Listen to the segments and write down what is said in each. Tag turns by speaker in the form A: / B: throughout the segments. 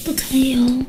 A: 不可以哦。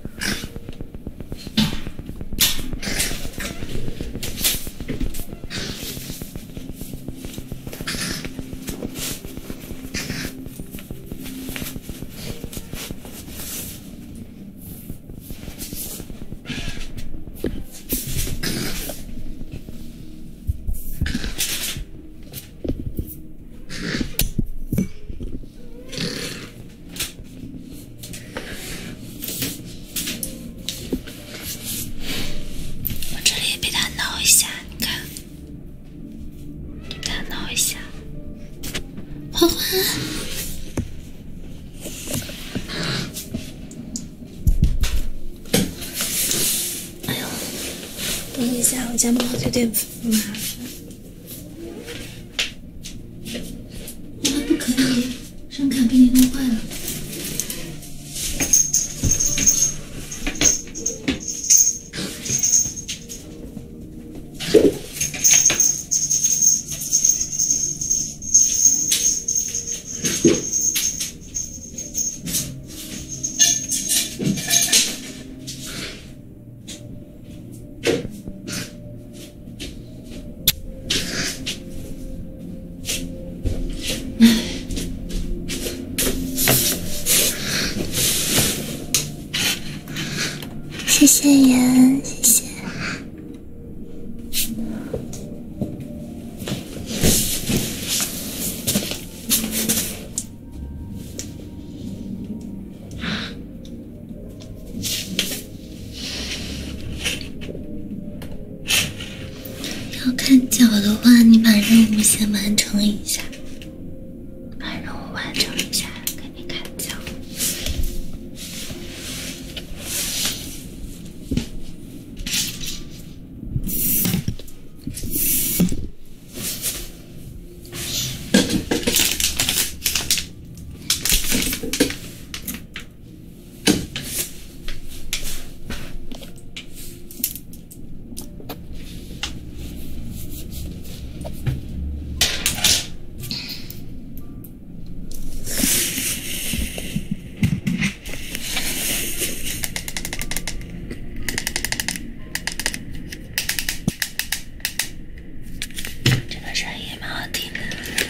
A: 我这里被它挠一下，你看，给它挠一下。花花，哎呦，等一下，我家猫有点麻烦。不可以，声卡被你弄坏了。谢谢人，谢谢。要看脚的话，你把任务先完成一下，把任务完成一下，给你看脚。这个声音蛮好听的。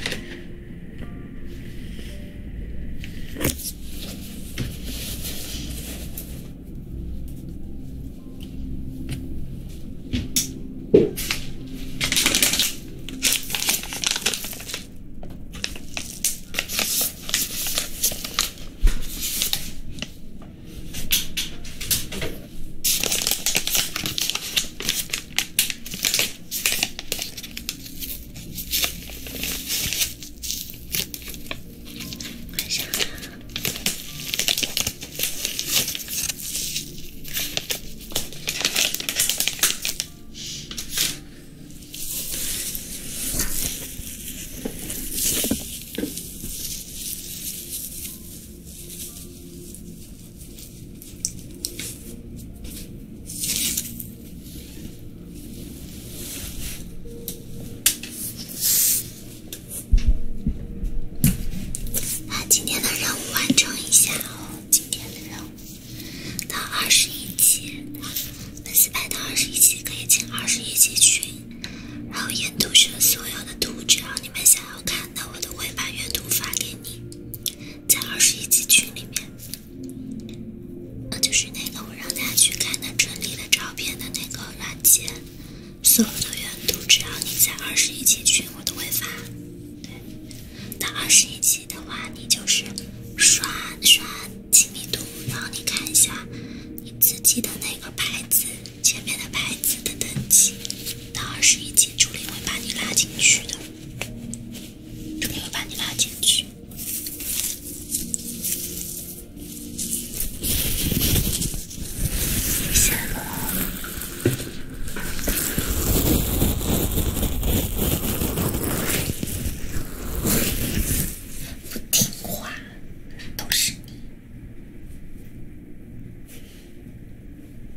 A: 快上了。把今天的任务完成一下哦，今天的任务到21期，粉丝排到21期可以进21期群，然后研读社所有的图，只要你们想要看的，我都会把原图发给你，在21期群里面。就是那个我让大家去看的春丽的照片的那个软件，所有的原图只要你在21期群，我都会发。对，到21期的话，你就是刷亲密度，然后你看一下你自己的那个牌子前面的牌子的等级，到21期助理会把你拉进去的，助理会把你拉进去。下了。不听话，都是你。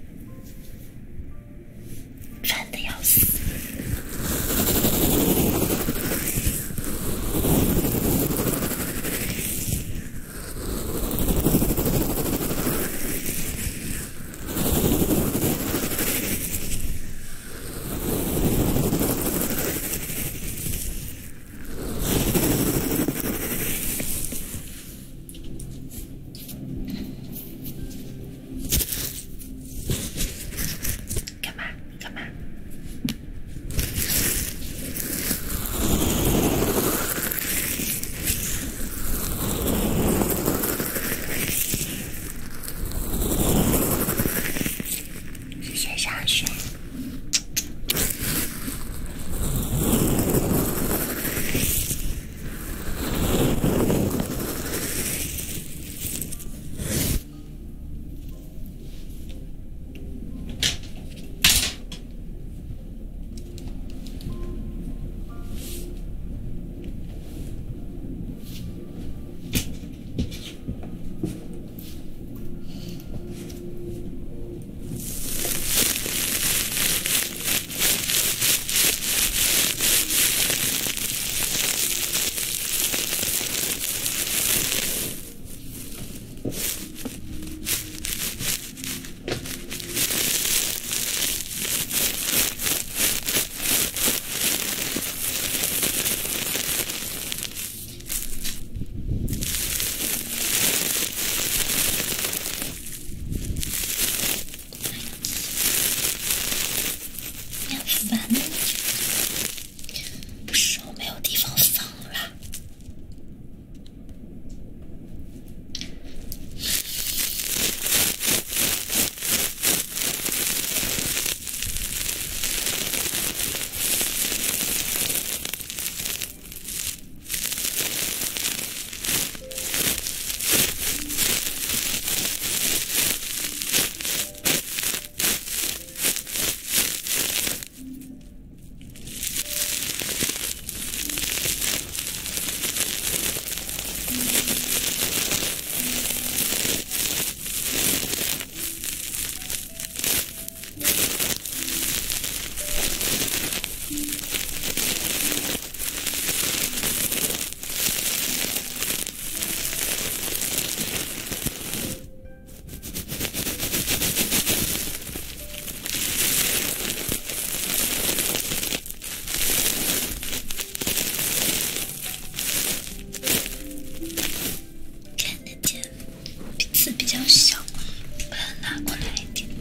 A: 较小，把它拿过来一点。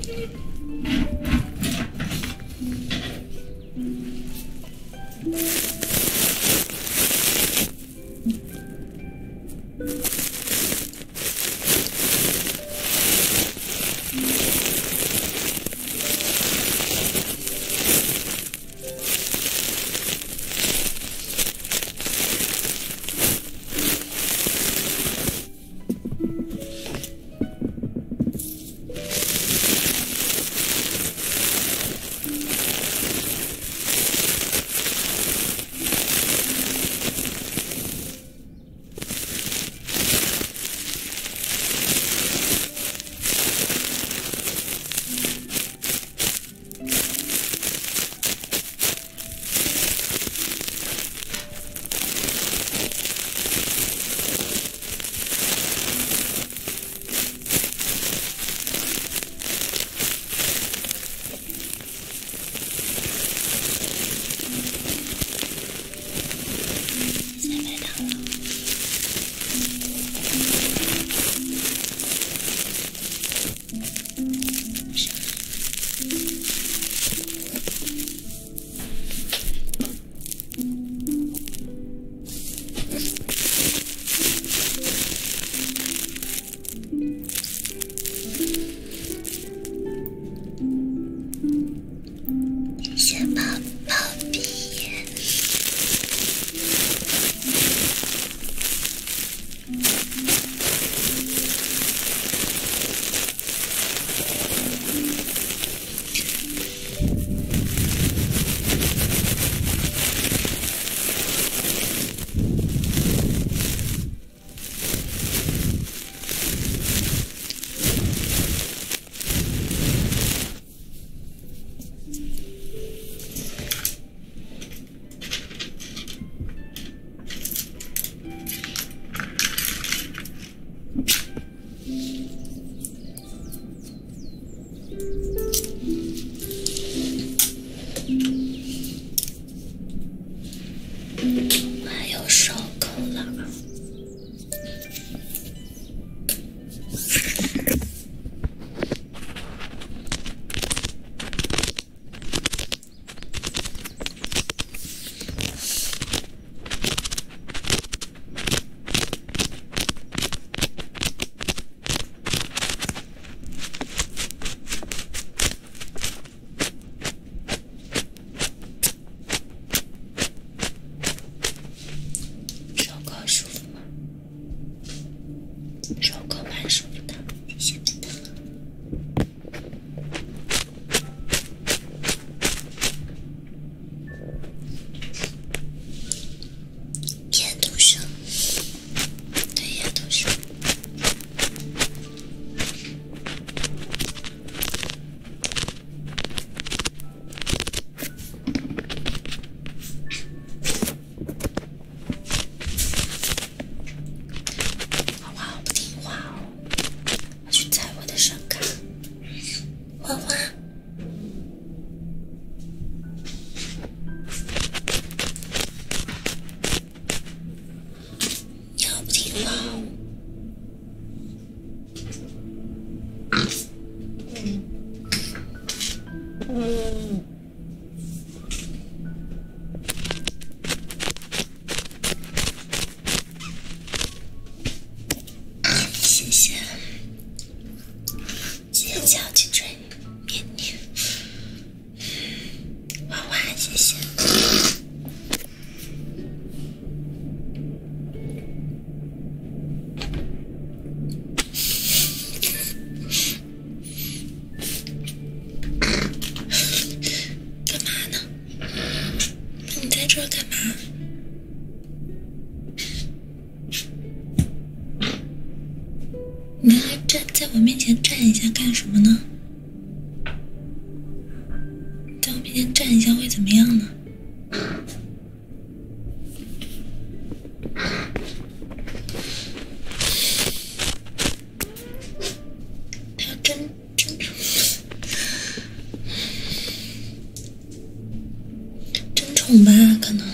A: 谢宝宝毕业。我还有手扣了。手扣舒服吗？手扣蛮舒服的，谢谢的。眼读生，对眼读生。花花好不听话哦，我去踩我的声卡。花花，你好不听话哦。谢谢，谢谢颈椎别扭，娃娃谢谢。干嘛呢？你在这儿干嘛？你还站在我面前站一下干什么呢？在我面前站一下会怎么样呢？他要争宠吧，可能。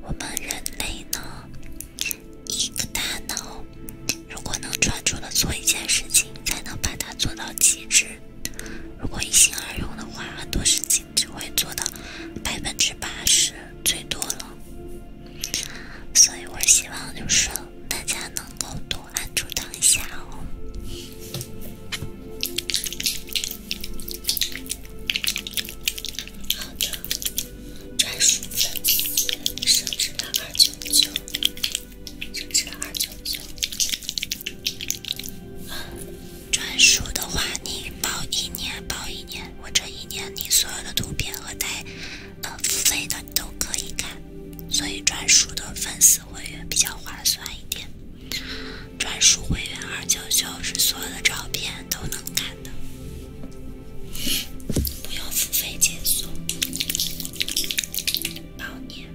A: 我们人类呢，一个大脑，如果能专注的做一件事情，才能把它做到极致。如果一心二用的话，很多事情只会做到80%最多了。所以我希望就是大家能够多安住当下哦。好的，专属粉丝设置了299，设置了299。专属的话，你报一年，我这一年你所有的图片和付费的都可以看，所以专属的粉丝会员比较划算一点。专属会员299是所有的照片都能看的，不用付费解锁，包年。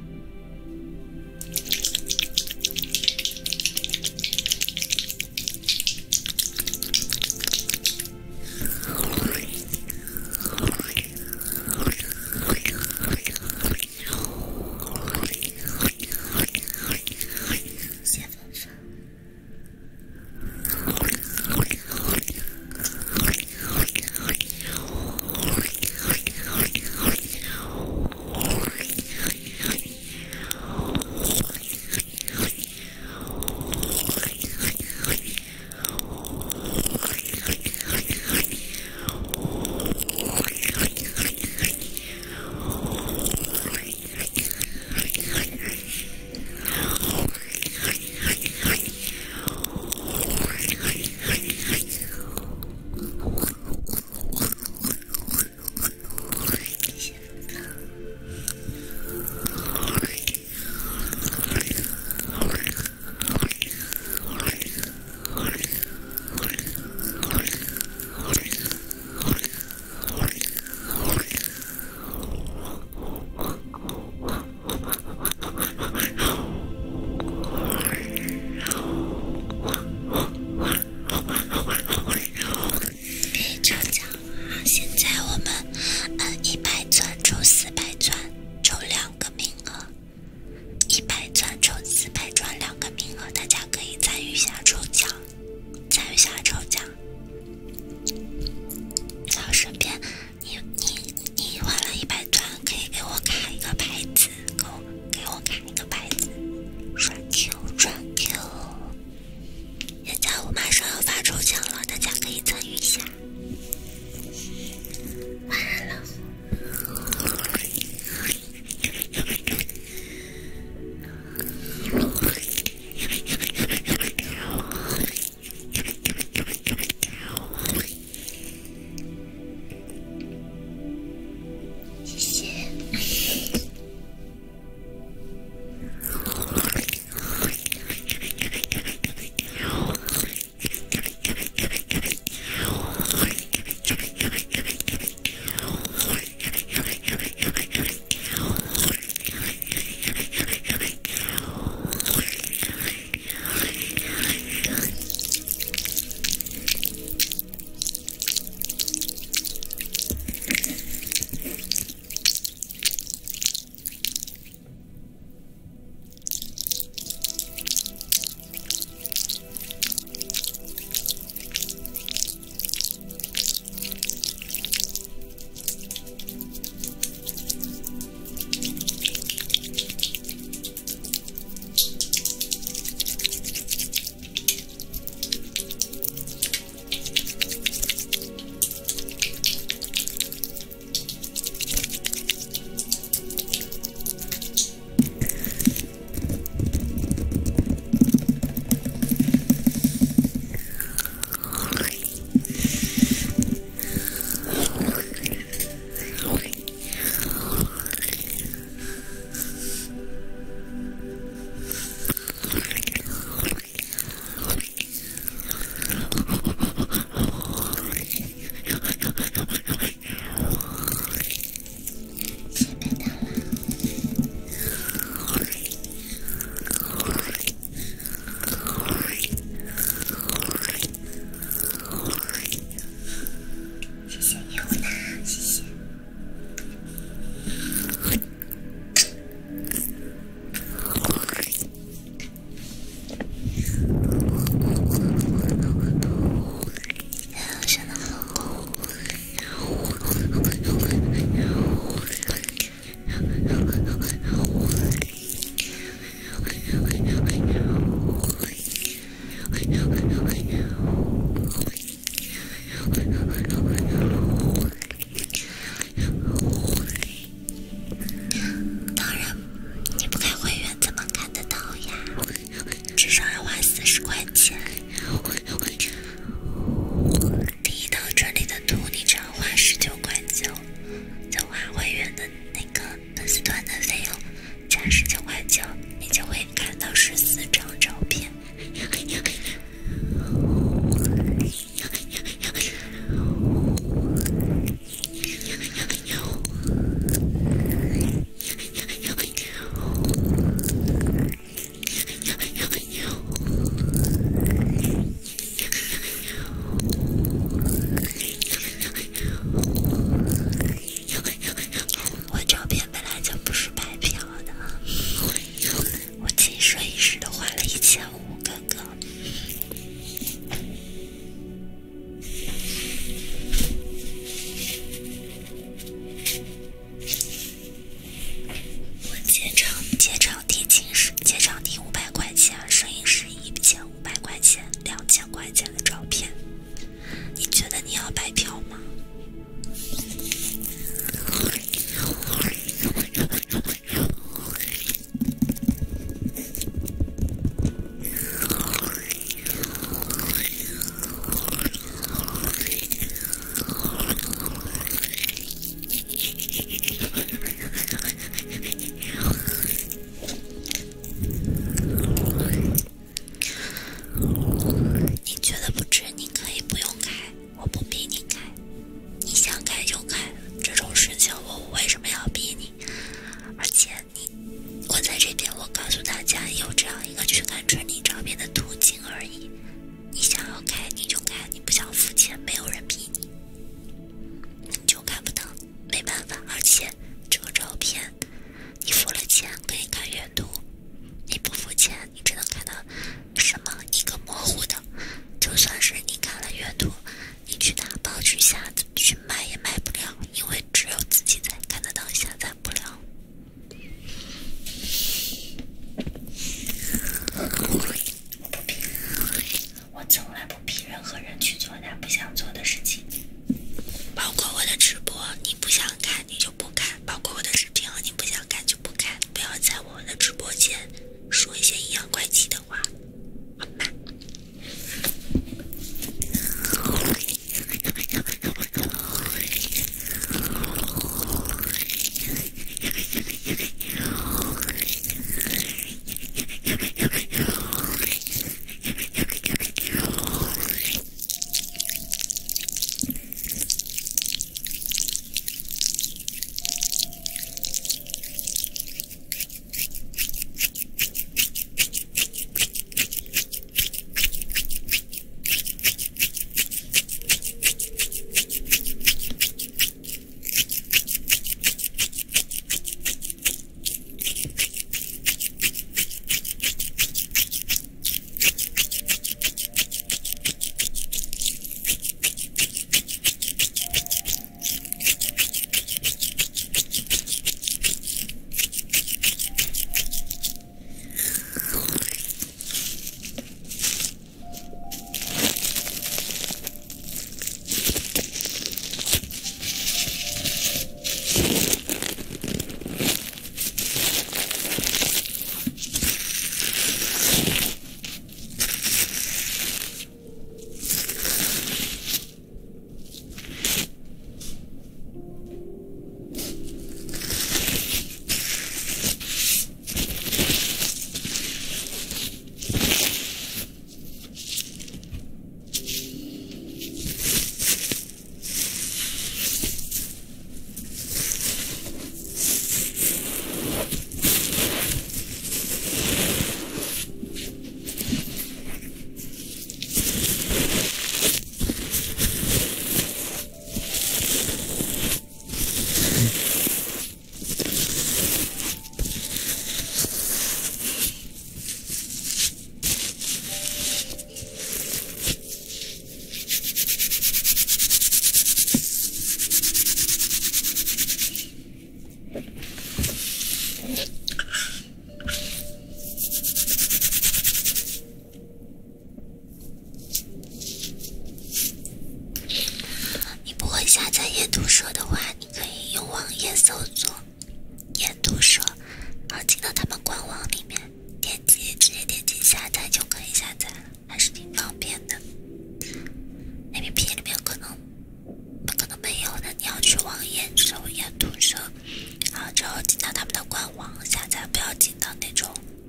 A: 说一些阴阳怪气的话，好吗？你不会下载研读社的话，你可以用网页搜索研读社，然后进到他们官网里面，直接点击下载就可以下载了，还是挺方便的。APP 里面可能没有的，你要去网页搜研读社，然后之后进到他们的官网下载，不要进到那种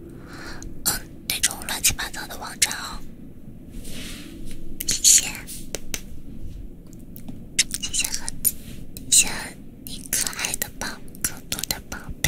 A: 乱七八糟的网站哦。谢谢盒子，谢谢你可爱的可多的宝贝。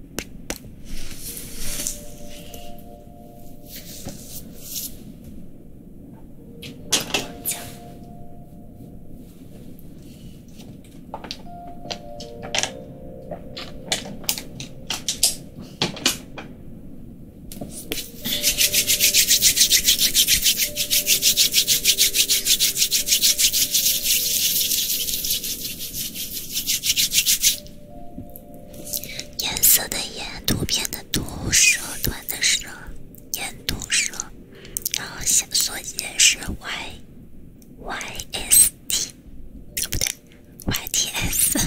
A: 颜色的颜，图片的图，社团的社，研读社，然后缩写是 YST， 不对 YTS。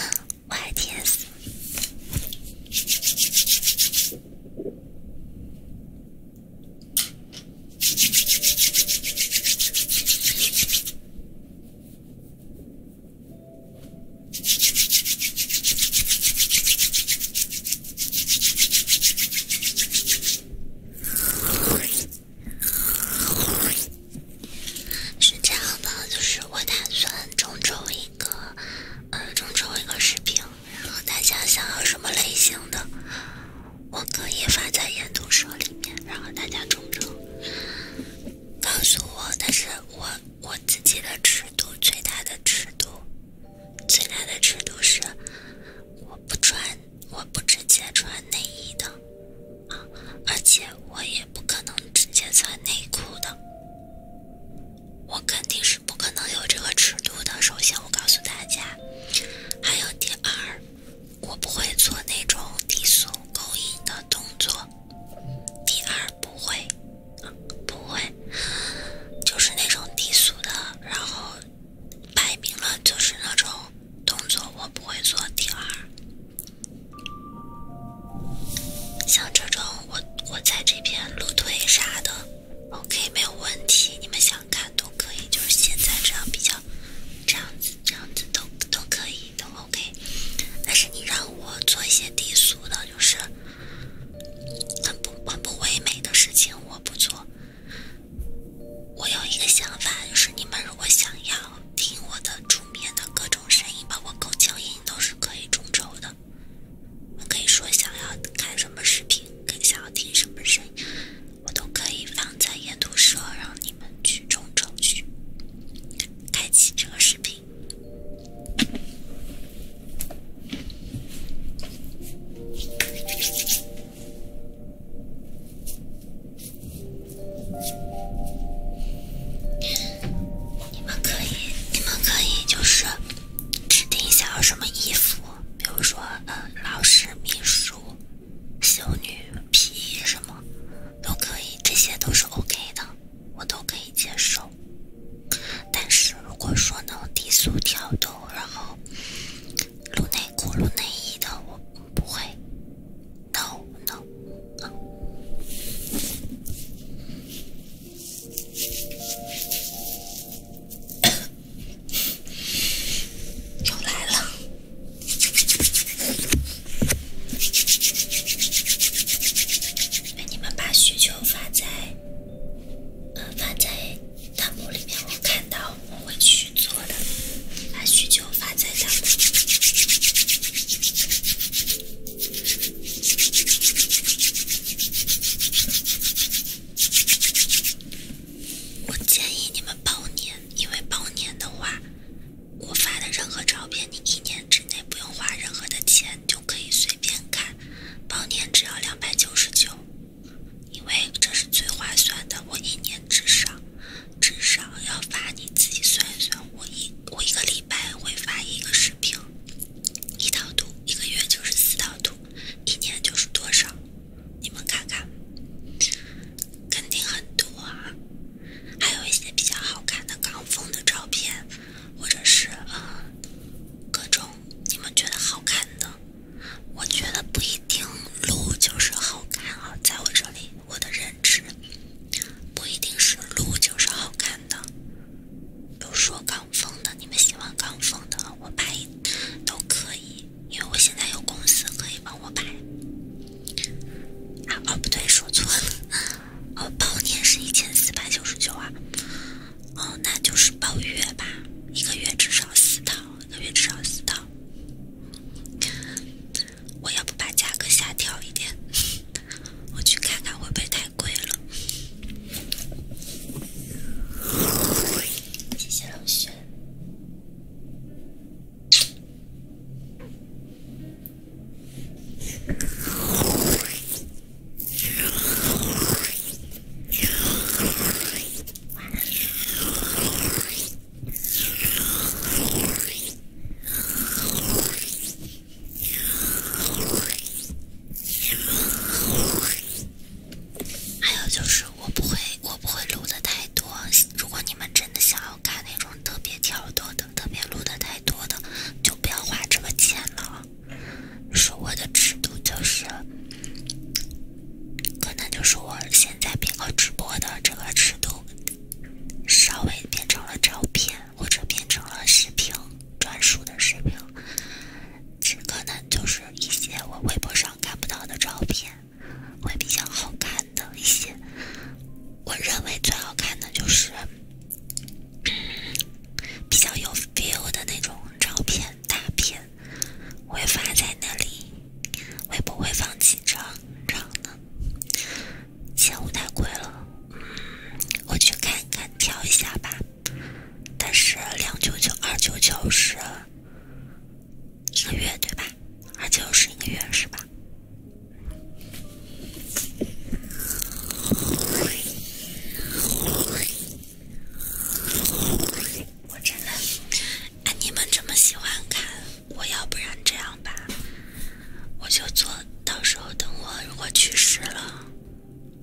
A: 是这样的，就是我打算众筹一个视频，然后大家想要什么类型的，我可以发在研读社里面，然后大家众筹，告诉我。但是我自己的尺度，最大的尺度是我不直接穿内衣的啊，而且我也不可能直接穿内裤的。我肯定是不可能有这个尺度的。首先我告诉大家，还有第二，我不会做那种低俗勾引的动作。第二不会，就是那种低俗的，然后摆明了就是那种动作，我不会做。第二，像这种我在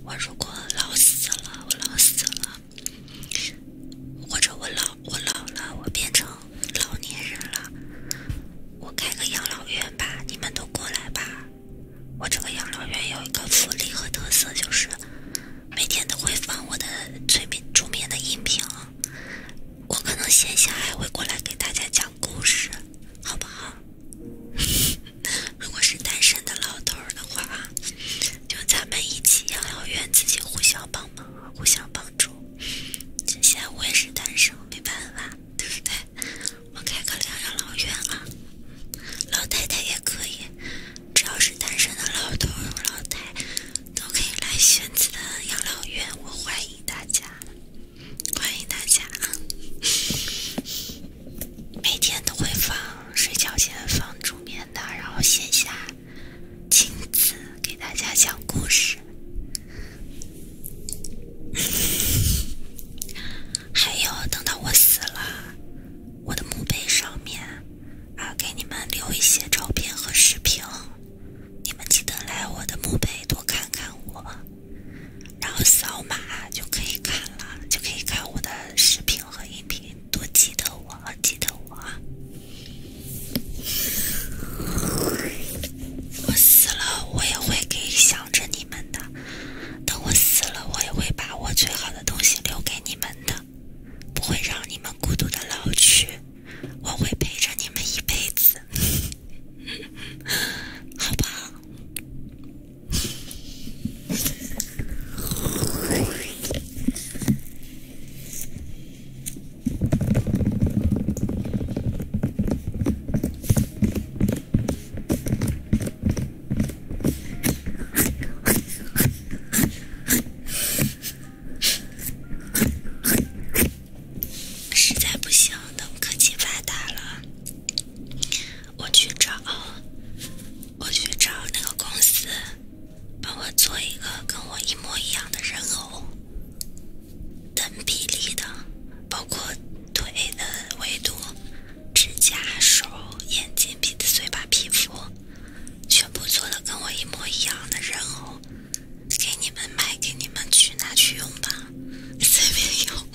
A: 我如果老死了，我老死了，或者我老了，我变成老年人了，我开个养老院吧，你们都过来吧。我这个养老院有一个福利和特色，就是每天都会放我的助眠的音频，我可能线下还会过来给大家讲故事，好不好？如果是单身的老头的话，就咱们一起养老院自己互相帮忙，互相帮助。现在我也是单身，没办法，对不对？我开个养老院啊，老太太也可以，只要是单身的老头老太都可以来选择养老院，我欢迎大家，欢迎大家啊！每天都会放，睡觉前放助眠的，然后线下亲自给大家讲故事。还有等到我死了，我的墓碑上面给你们留一些照片和视频，你们记得来我的墓碑多看看我，然后扫码就可以看了，就可以看我的视频和音频，多记得我，记得我。我死了，我也会想着你们的。等我死了，我也会把我最好的东西留给你们的，不会让你们孤独的老去，我会陪着你们一辈子，好不好？实在不行，等科技发达了，我去找那个公司，帮我做一个跟我一模一样的人偶，等比例的，包括腿的维度、指甲、手、眼睛、鼻子、嘴巴、皮肤，全部做的跟我一模一样的人偶，给你们买，给你们拿去用吧，随便用。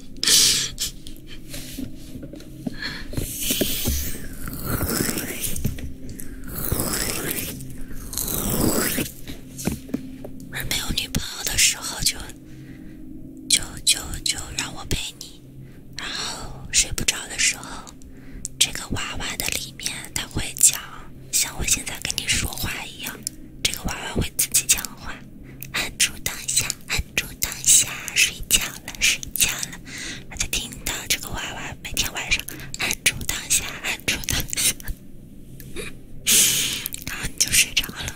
A: 没有女朋友的时候就让我陪你，然后睡不着的时候，这个娃娃的里面它会讲，像我现在跟你说话一样，这个娃娃会自己讲话，安住当下，安住当下，睡觉了，睡觉了，那就听到这个娃娃每天晚上安住当下，安住当下，然后你就睡着了。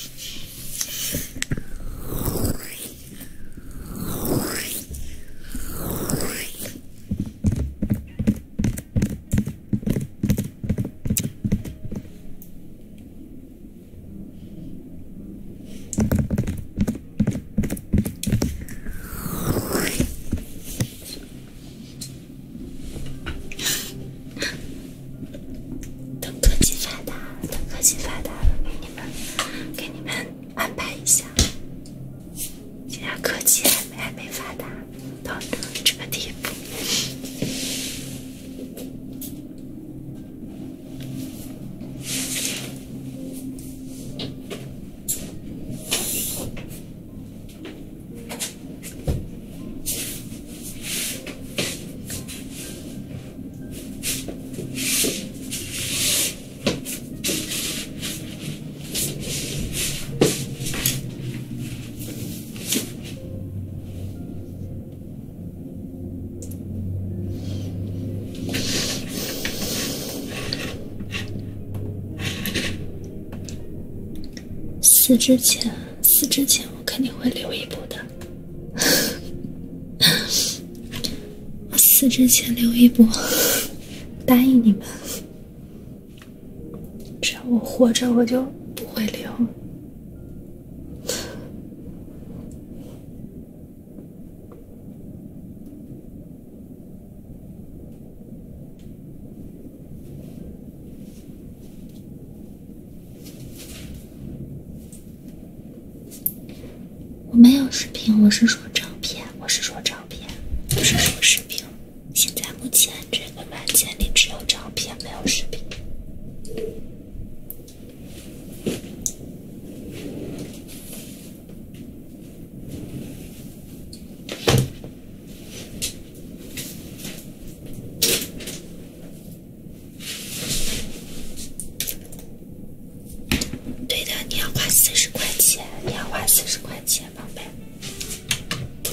A: 等科技发达了，给你们安排一下。现在科技还没发达到这个地步。死之前我肯定会留一步的。我死之前留一步，答应你们，只要我活着我就不会留。 我没有视频，我是说照片，我是说照片，不是说视频。现在目前这个软件里只有照片，没有视频。对的，你要花40块钱，你要花40块钱，宝贝。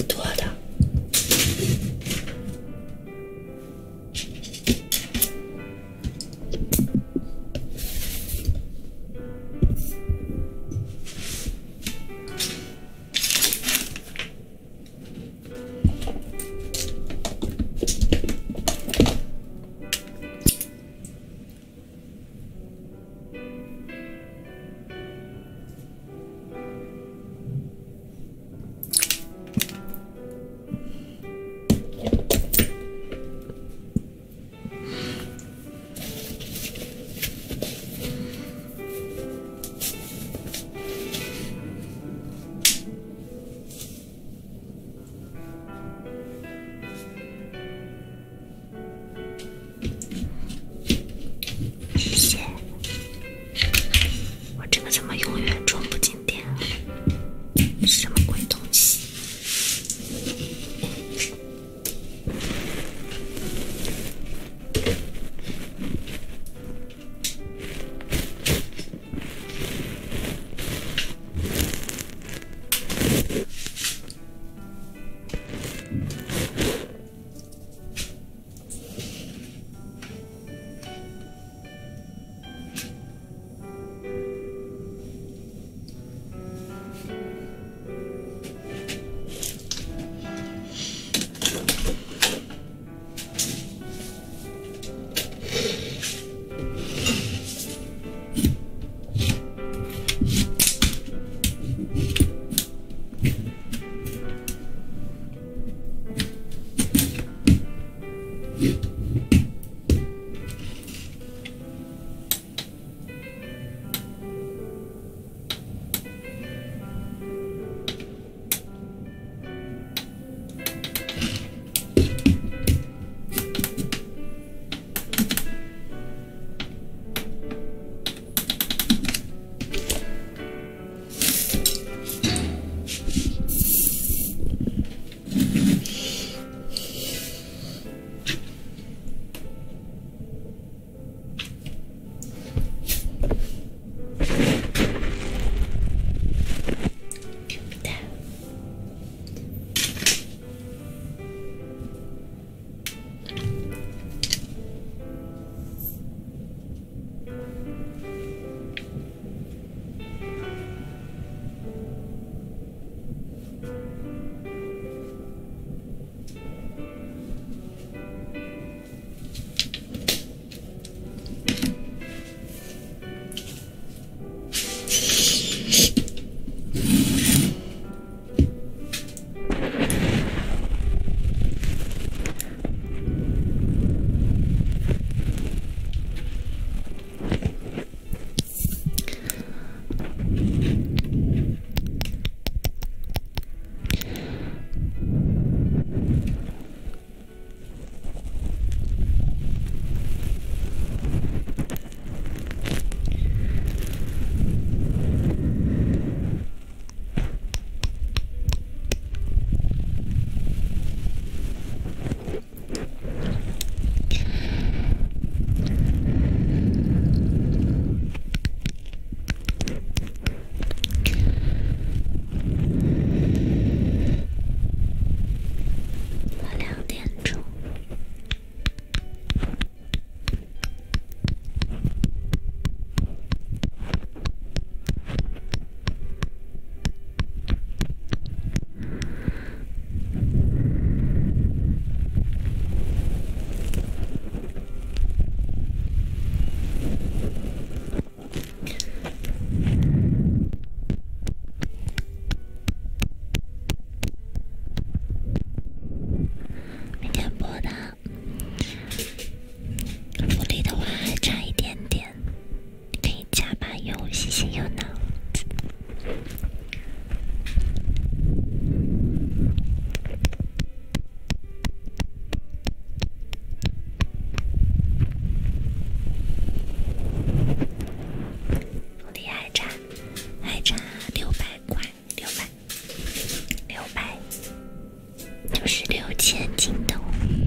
A: 就是6000斤头。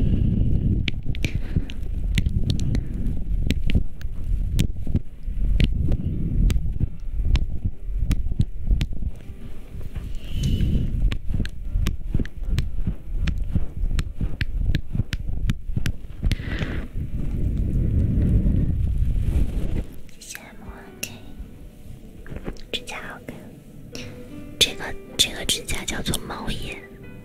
A: 谢谢MK，指甲好看。这个指甲叫做猫眼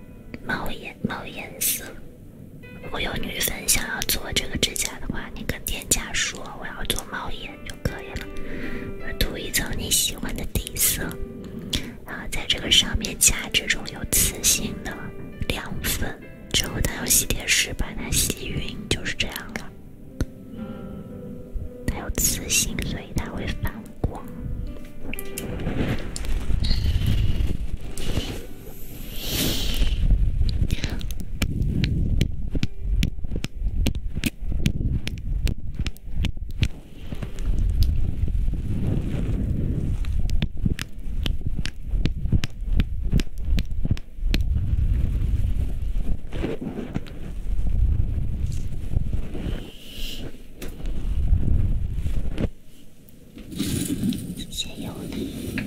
A: 色。如果有女粉想要做这个指甲的话，你跟店家说我要做猫眼就可以了。涂一层你喜欢的底色，然后在这个上面加这种有磁性的亮粉，之后再用吸铁石把它吸匀，就是这样了。它有磁性，所以它会反光。谢谢有的。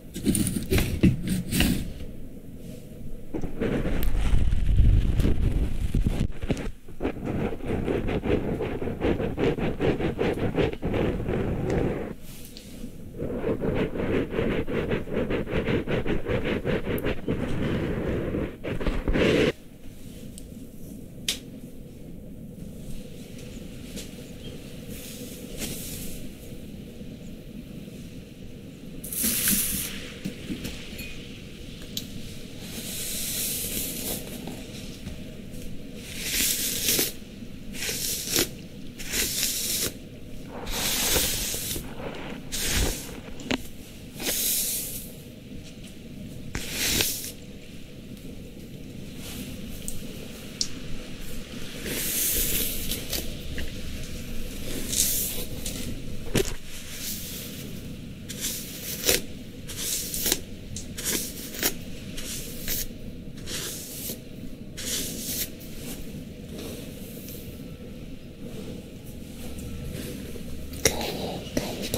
A: 可以的。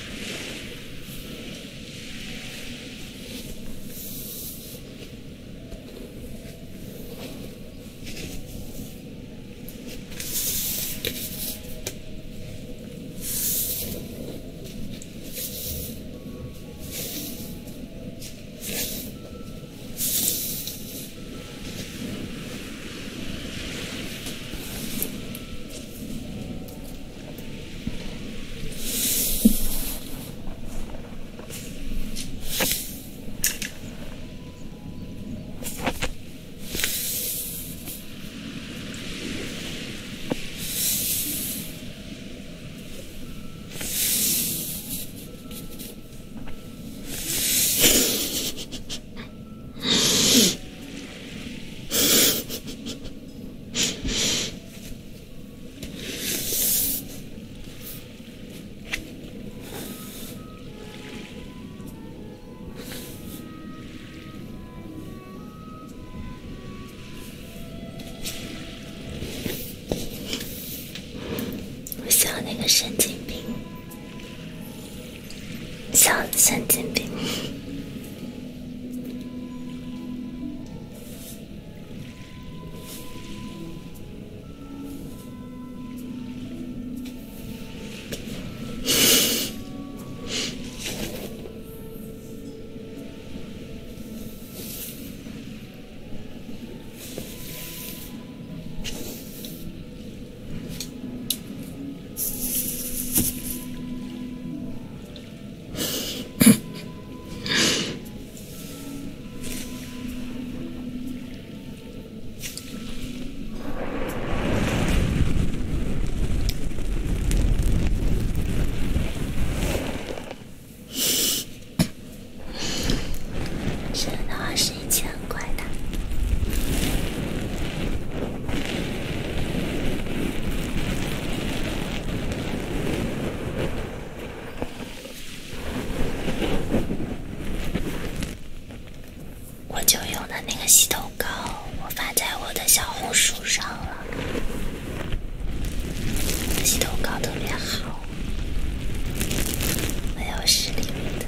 A: 像那个神经病，像神经病。 的那个洗头膏，我发在我的小红书上了。洗头膏特别好，我有实力的。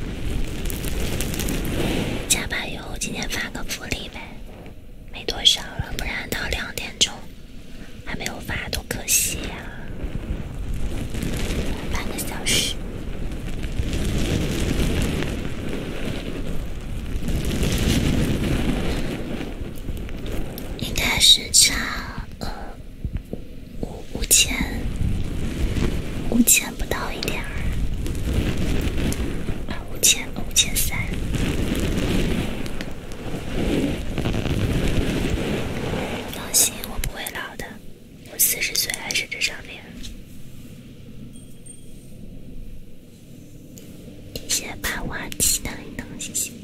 A: 加把油，今天发个福利呗，没多少了，不然到2点钟还没有发，多可惜呀！半个小时。应该是差5000不到一点儿，5300。放心，我不会老的，我40岁还是这张脸。谢谢把挖起的铃铛，谢谢。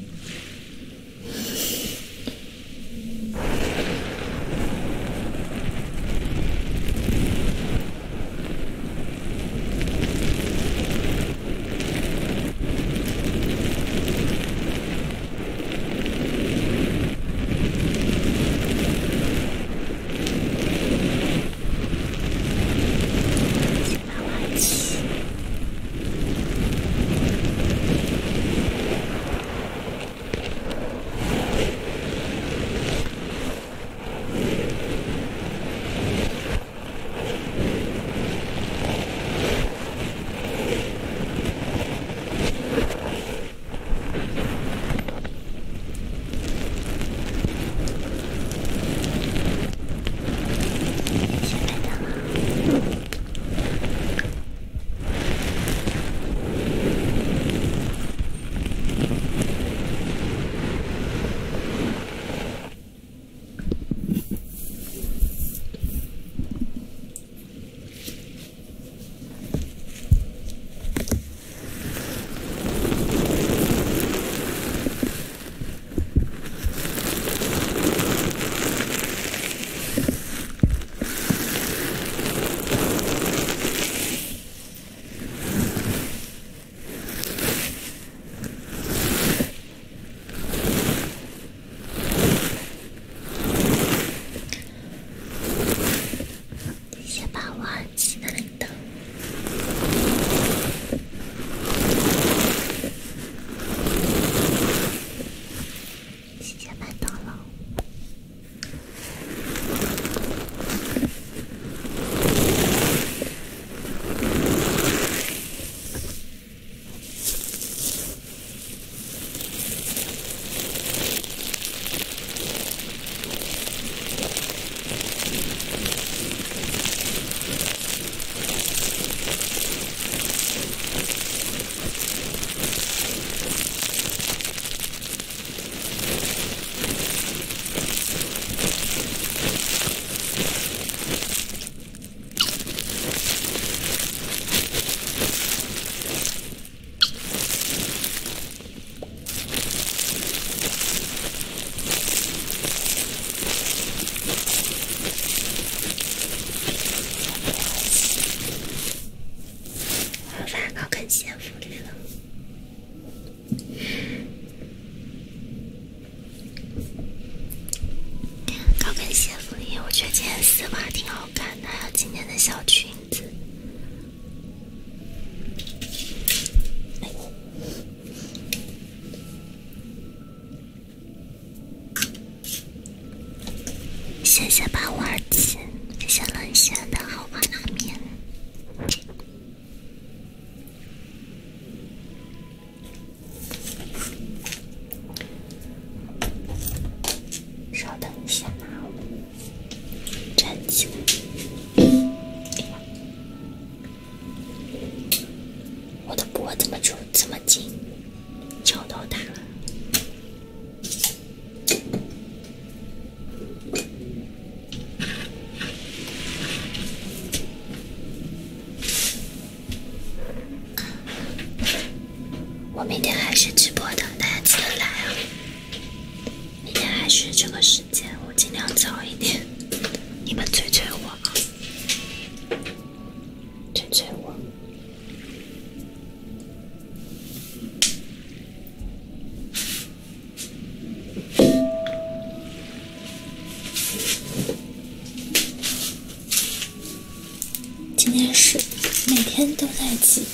A: 丝袜挺好看的，还有今天的小裙子。谢谢把我耳机，谢谢冷线的豪华拉面。稍等一下啊，站起来。我的脖怎么住这么紧？抽到它了。我明天还是直播的，大家记得来啊！明天还是这个时间，我尽量早一点。你们催催我啊，催催我。 天都在挤。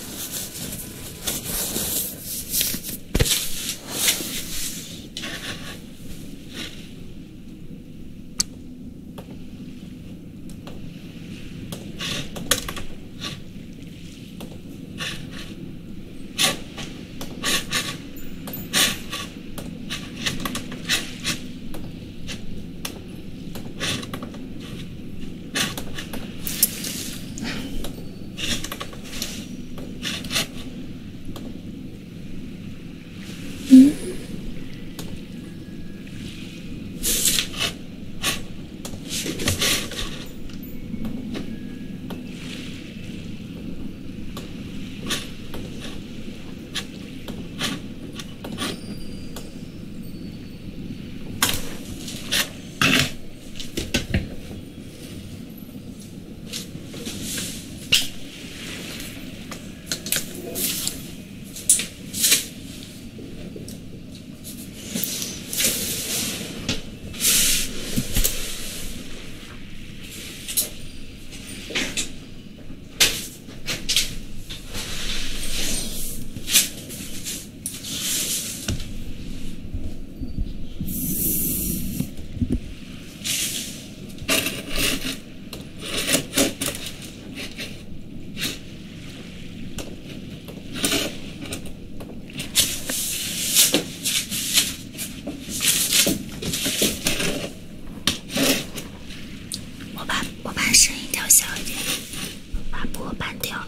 A: 我把声音调小一点，把波扳掉。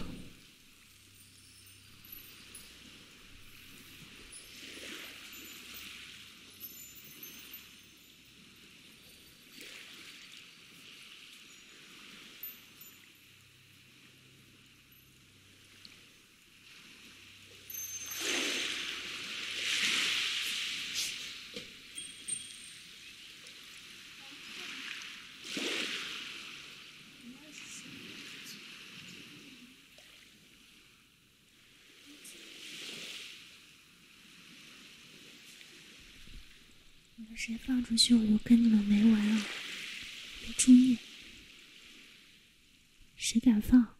A: 你们谁放出去，我就跟你们没完了！别注意，谁敢放？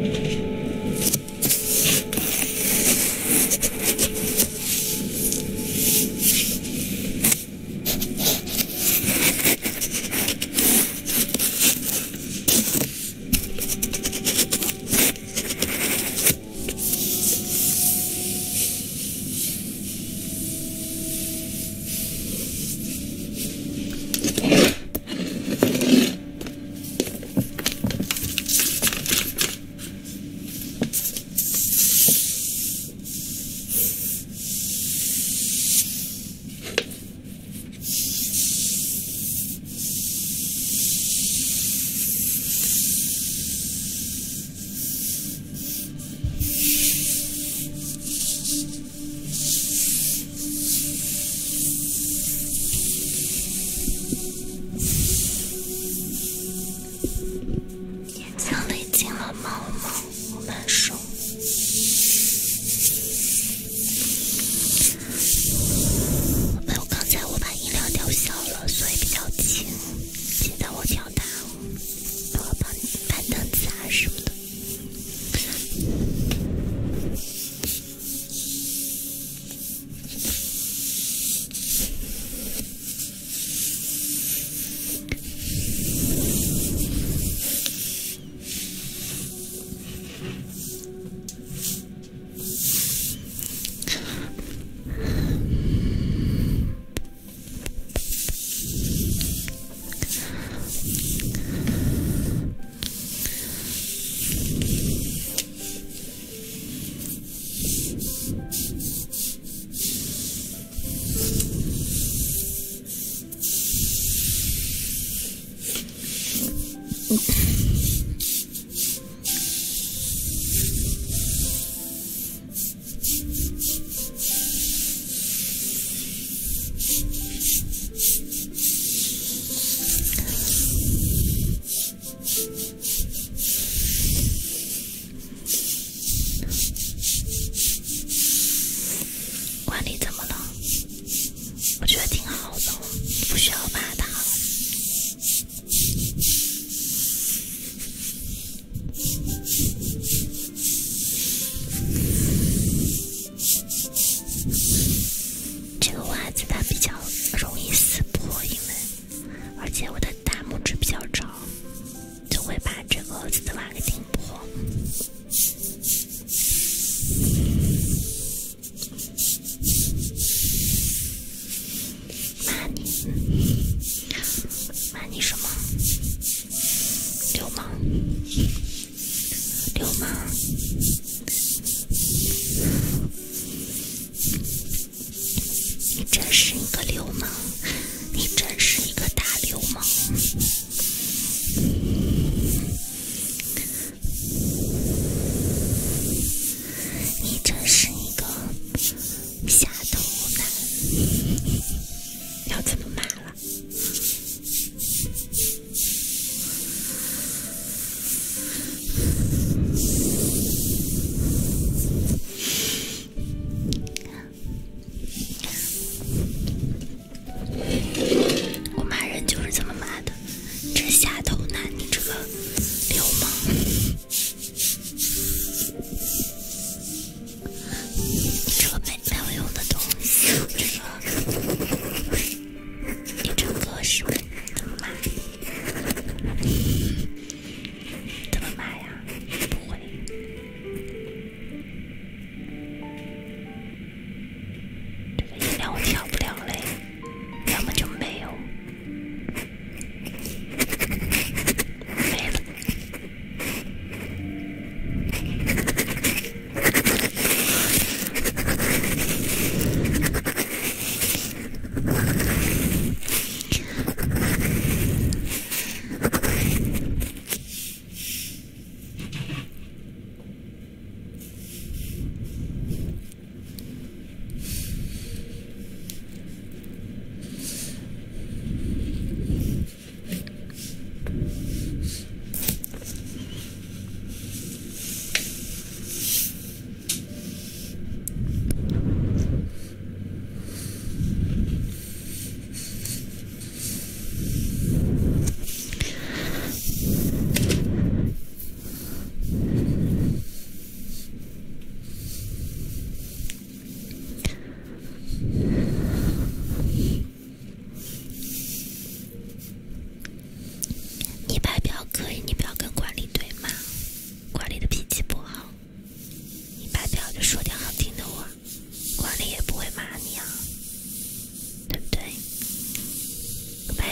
A: 你真是一个流氓，你真是一个大流氓。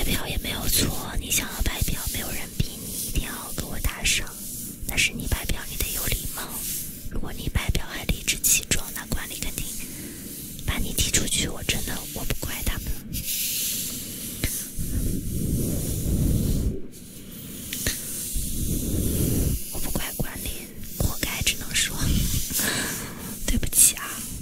A: 票也没有错，你想要白嫖，没有人逼你一定要给我打赏。但是你白嫖你得有礼貌，如果你白嫖还理直气壮，那管理肯定把你踢出去。我真的我不怪他们。我不怪管理，活该，只能说对不起啊。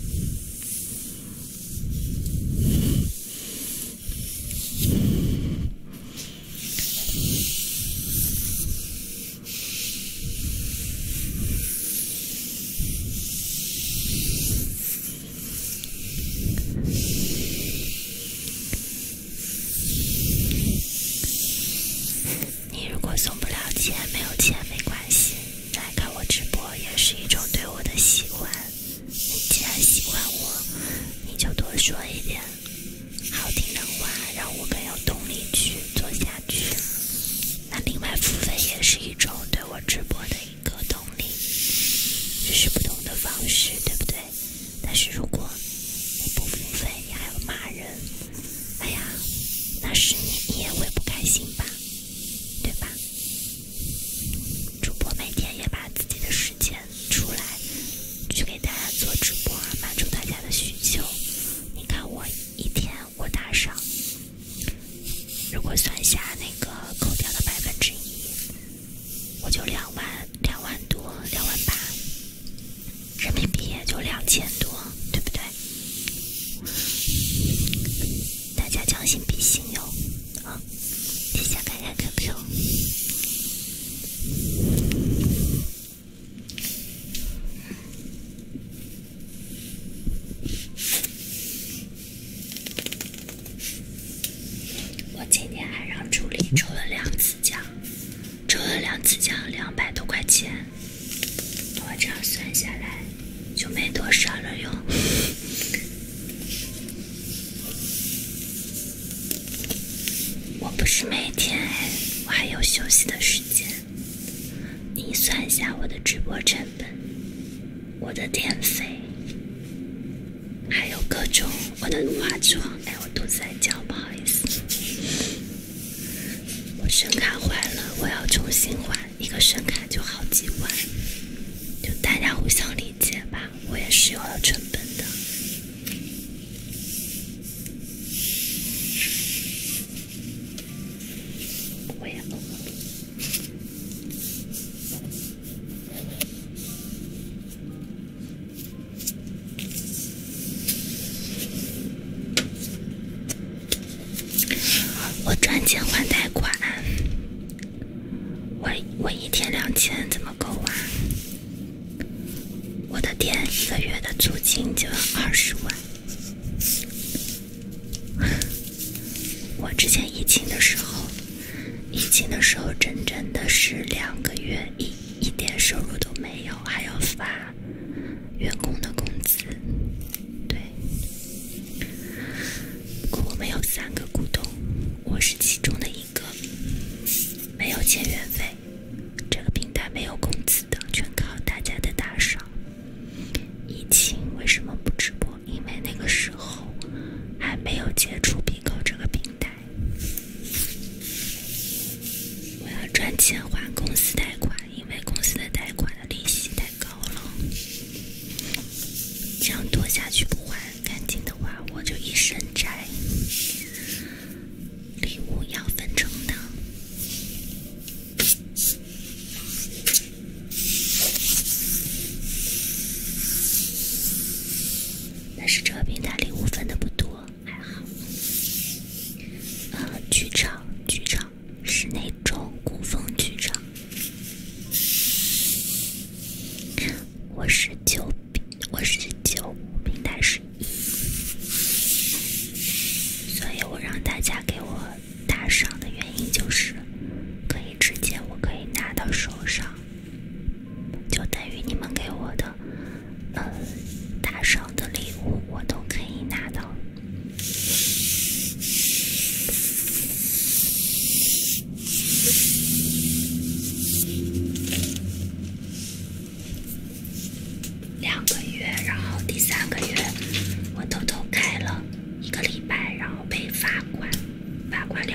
A: 你如果送不了钱，没有钱没关系，来看我直播也是一种对我的喜欢。你既然喜欢我，你就多说一点好听的话，让我更有动力去做下去。那另外付费也是一种对我直播的一个动力，只是不同的方式，对不对？但是如果你不付费，你还要骂人，哎呀，那是你也会不开心吧，对吧？主播每天也把自己的时间出来去给大家做直播，满足大家的需求。你看我一天我打赏，如果算下那个扣掉的1%，我就2万多，2万8，人民币也就2000多，对不对？大家将心比心哟，啊，接下看看 QQ。我今天还让助理抽了2次奖，抽了2次奖200多块钱，我这样算下来就没多少了哟。我不是每天哎，我还有休息的时间。你算一下我的直播成本，我的电费，还有各种我的化妆。哎，我肚子在叫，不好意思。我声卡坏了，我要重新换，一个声卡就好几万，就大家互相理解吧，我也是有了成本的。我也饿了。我赚钱还贷款，我一天2000怎么够啊？我的店1个月的租金就要20万。我之前疫情的时候真的是2个月一点收入都没有，还要发员工的工资。对，不过我们有3个股东，我是其中的一个，没有签月费，这个平台没有工资的，全靠大家的打赏。疫情为什么不直播？因为那个时候还没有接触币购这个平台。我要赚钱还公司贷款，因为公司的贷款的利息太高了，这样拖下去不还干净的话，我就一身债。礼物要分成的。但是这个平台礼物分的不多，还好。剧场是那种古风剧场，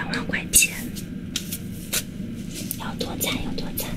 A: 2万块钱，要多赞有多赞。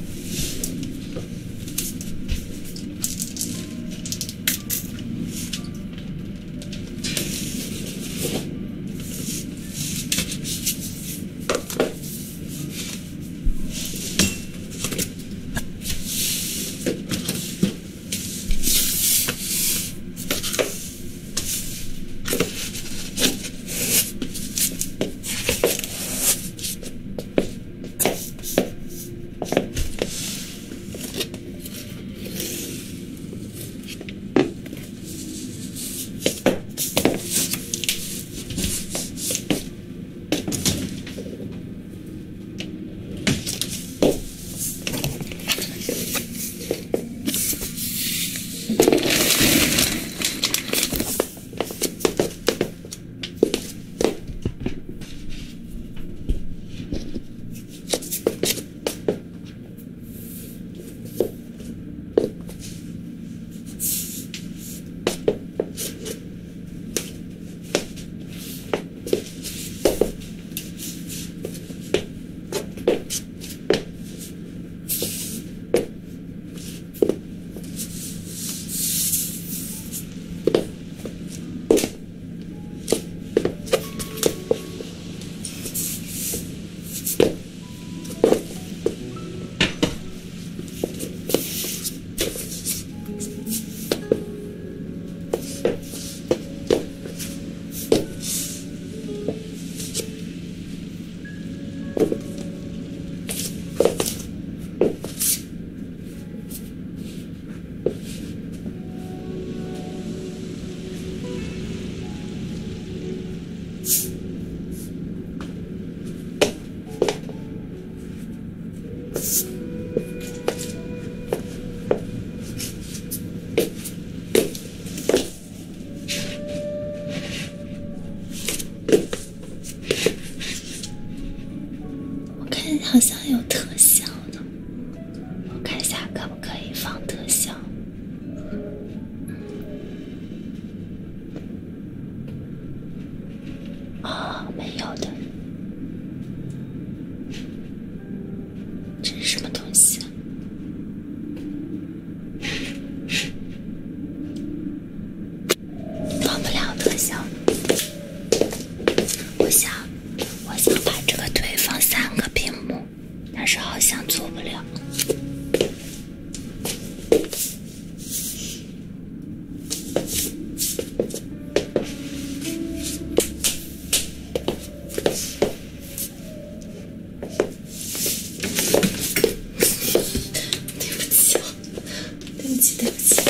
A: 我看好像有特效的，我看一下可不可以放特效。哦，没有的。这是什么东西啊？放不了特效。我想把这个腿放3个屏幕，但是好像做不了。对不起，对不起，对不起。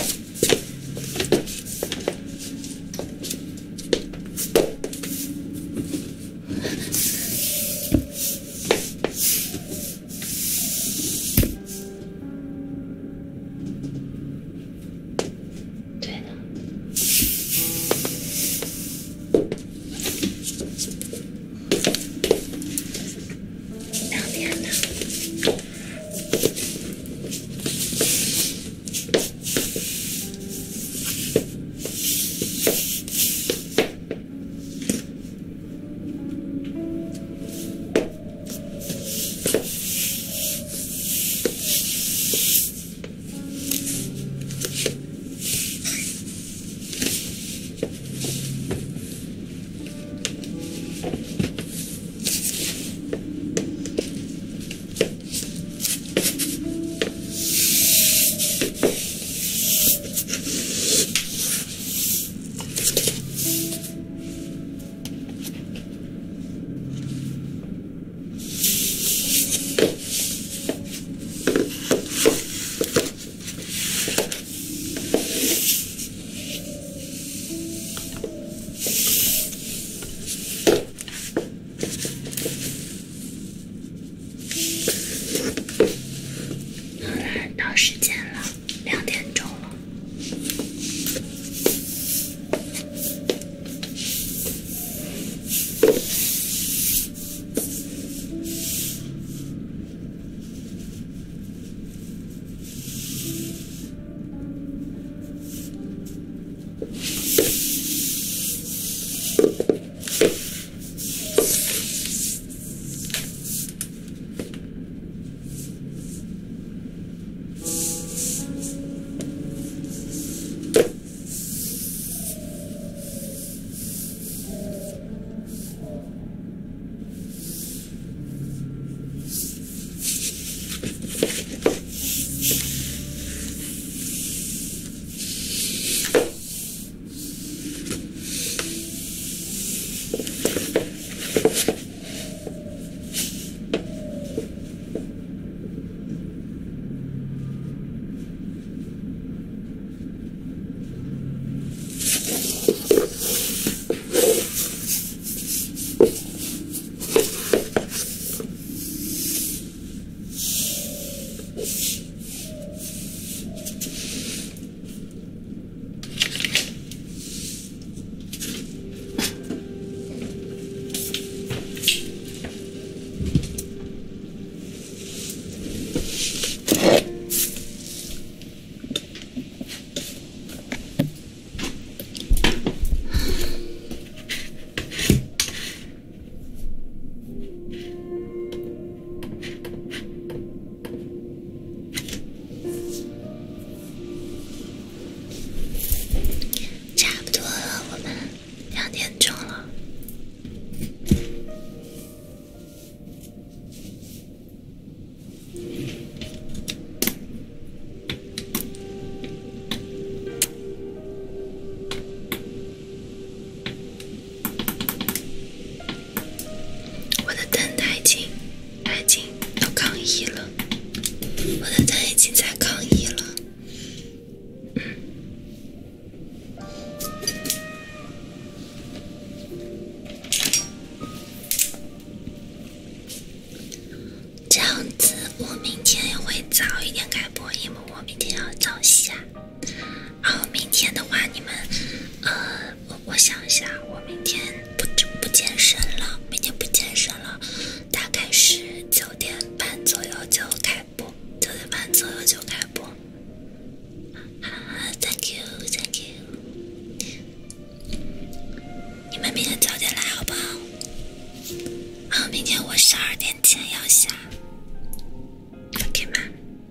A: 议了，我的灯已经在抗议了。这样子，我明天也会早一点开播，因为我明天要早下。然后明天的话，你们，我想一下，我明天不健身了，明天不健身了，大概是9点半左右就开播，9点半左右就开播。Thank you, thank you。你们明天早点来好不好？然后明天我12点前要下。OK 吗？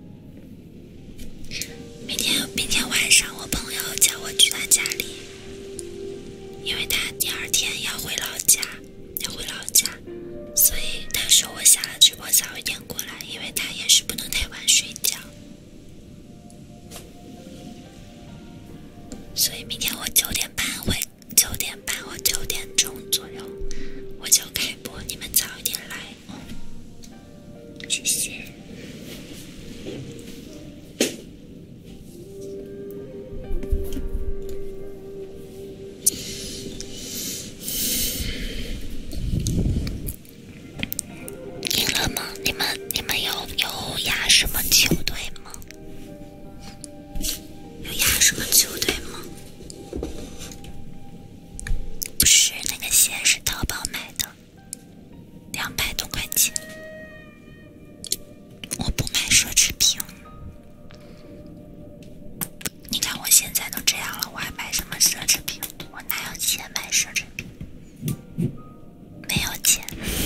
A: 明天晚上我朋友叫我去他家里，因为他第2天要回老家，所以他说我下了直播早一点过来，因为他也是不能太晚睡觉，所以明天我9点半或9点钟左右我就开播，你们早一点来哦，谢谢。赢了吗？你们有压什么球队吗？有压什么球队吗？不是，那个鞋是淘宝买的，200多块钱。我不买奢侈品。你看我现在都这样了，我还买什么奢侈品？我哪有钱买奢侈品？没有钱。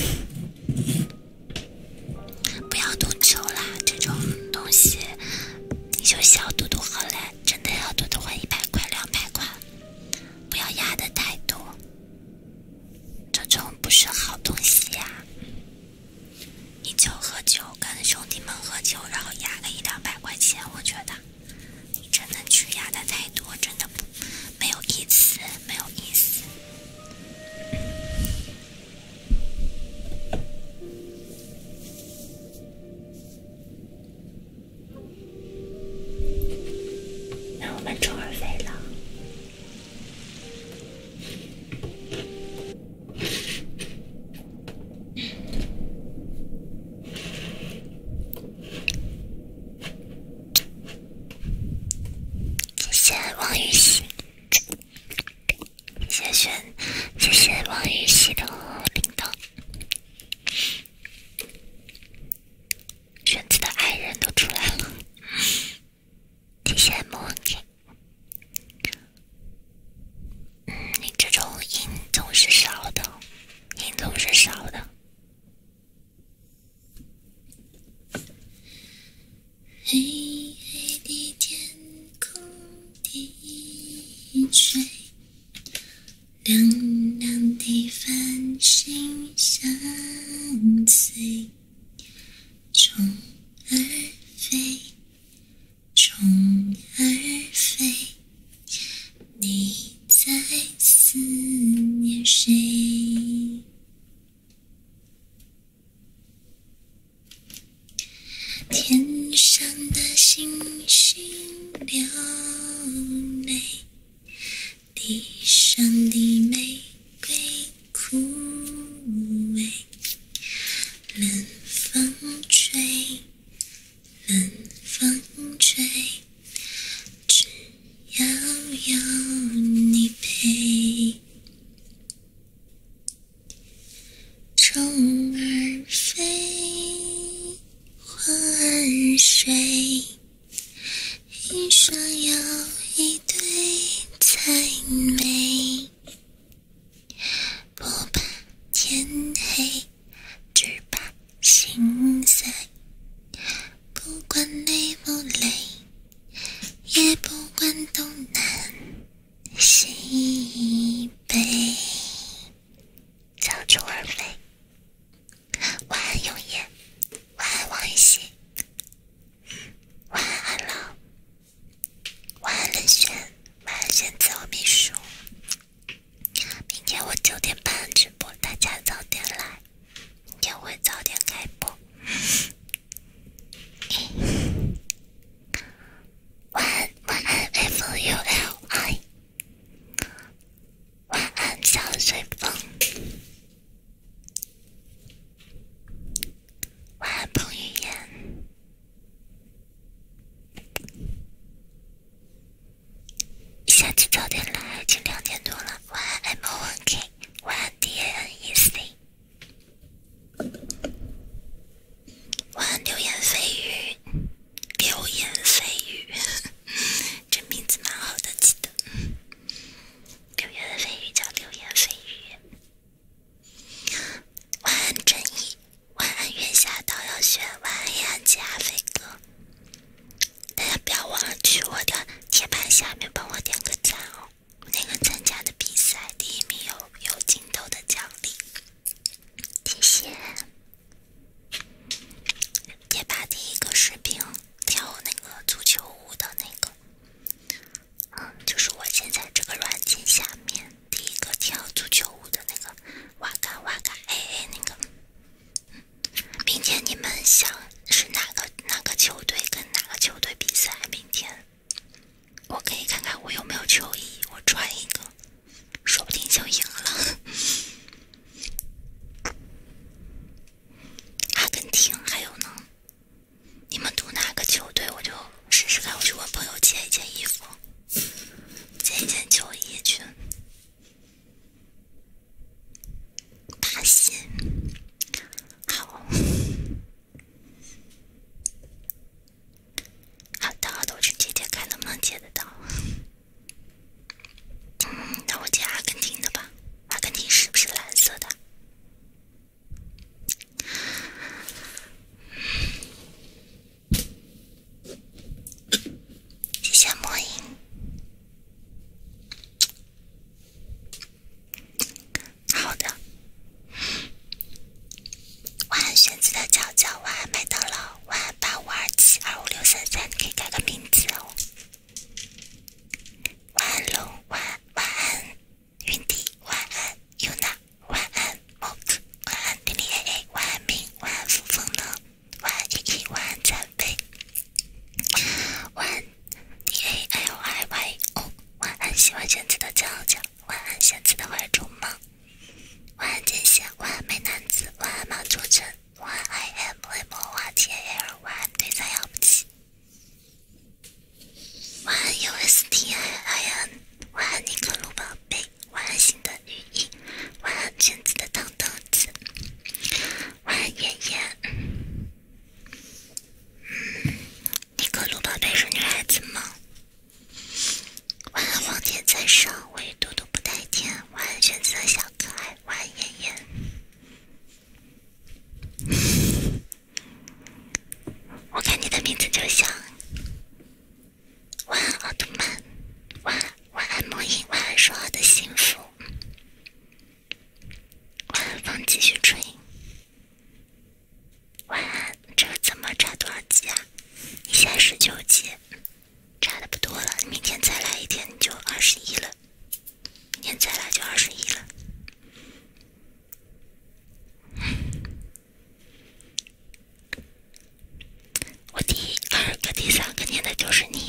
A: 不要赌球啦，这种东西你就小赌赌好了，真的要赌的话100块200块，不要压的太多，这种不是好东西呀。你就喝酒，跟兄弟们喝酒，然后压个100-200块钱，我觉得你真的去压的太多，真的没有意思，没有意思。那我们周二飞了。谢谢王雨熙，谢谢王雨熙的铃铛，轩子的爱人都出来了，谢谢莫给。你这种音总是少的，黑黑的天空低垂，亮亮的繁星相随，虫儿飞，你在思念谁？天上的星星流泪，地上的玫瑰枯萎，冷风吹，只要有你陪。虫儿飞，花儿睡，一双摇雪，晚安呀，加飞哥。大家不要忘了去我的贴吧下面帮我点个赞哦。那个参加的比赛第1名有镜头的奖励，谢谢。贴吧第1个视频跳那个足球舞的那个，就是我现在这个软件下面第1个跳足球舞的那个哇嘎哇嘎那个。明天你们想是哪个球队跟哪个球队比赛？明天我可以看看我有没有球衣，我穿一个，说不定就赢了。阿根廷还有呢？你们赌哪个球队？我就试试看，我去问朋友借一件衣服，借一件球衣去。巴西，好。好的，我去借借看能不能借得到。那我借阿根廷的吧。阿根廷是不是蓝色的？谢谢莫影。好的。晚安玄子的娇娇，晚安麦当劳，晚安8527256333，你可以改个名字哦。晚安龙，晚安云迪，晚安 Yuna， 晚安 Mock， 晚安丁力 AA， 晚安明，晚安风风乐，晚安依依，晚安赞飞，晚安 DALIYO， 晚安喜欢玄子的娇娇，晚安玄子的怀中梦，晚安剑仙，晚安美男子，晚安马卓晨，晚安 IM 为魔化 TAL， 晚安对咱要不起，晚安 USTIIN， 晚安尼克鲁宝贝，晚安新的羽翼，晚安卷子的糖豆子，晚安妍妍。尼克鲁宝贝是女孩子吗？晚安黄铁在上，我与嘟嘟不带甜，晚安卷子的小可爱，晚安妍妍。我看你的名字就像晚安奥特曼，晚安魔影，晚安说好的幸福，晚安风继续吹，晚安。这怎么差多少级啊？你现在19级，差的不多了，明天再来一天你就21了，明天再来就21了。我第2个、第3个念的就是你。